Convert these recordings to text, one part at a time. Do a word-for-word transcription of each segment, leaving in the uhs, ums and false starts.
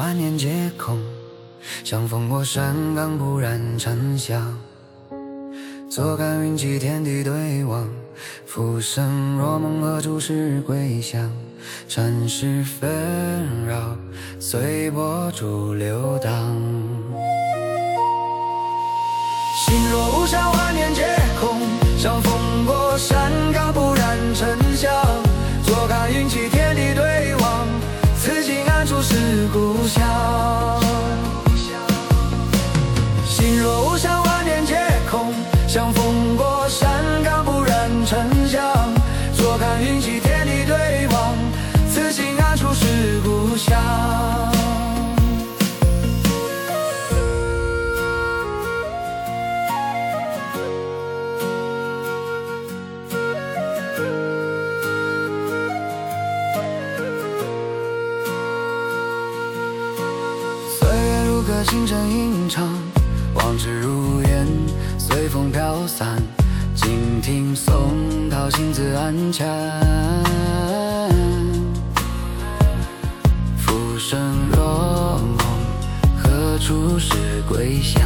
万年皆空，相逢过山岗，不染沉香。坐看云起，天地对望，浮生若梦，何处是归乡？尘世纷扰，随波逐流荡。心若无山，万年皆空，相逢过山岗，不染沉香。坐看云起，天地对望，此心安处是故乡。心若无山，万年皆空，相逢过山岗，不染沉香。坐看云起，天地对望，此心安处是故乡。星辰吟唱，往事如烟，随风飘散。静听松涛，心自安详。浮生若梦，何处是归乡？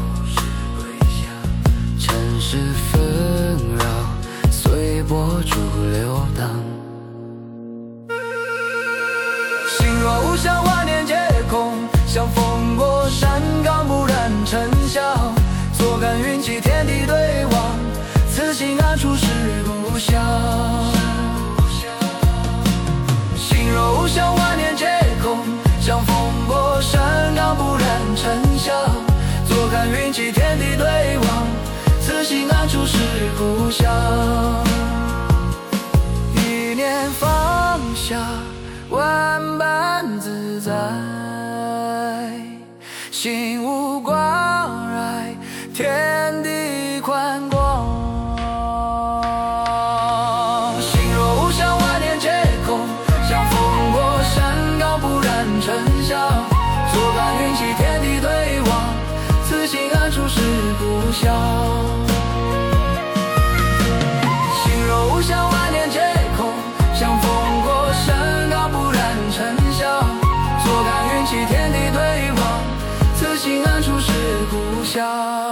尘世纷扰，随波逐流荡。心若无香，万年皆空，相逢过山岗，不染沉香。坐看云起，天地对望，此心安处是故乡。心若无香，万年皆空，相逢过山岗，不染沉香。坐看云起，天地对望，此心安处是故乡。一念放下，万般自在，心无挂碍，天地宽广。心若无香，万年皆空，相逢过山岗，不染沉香。坐看云起，天地对望，此心安处是故乡。心若无香，万年皆空，相逢过山岗，不染沉香。坐看云起，天地对望，此心安处是故乡。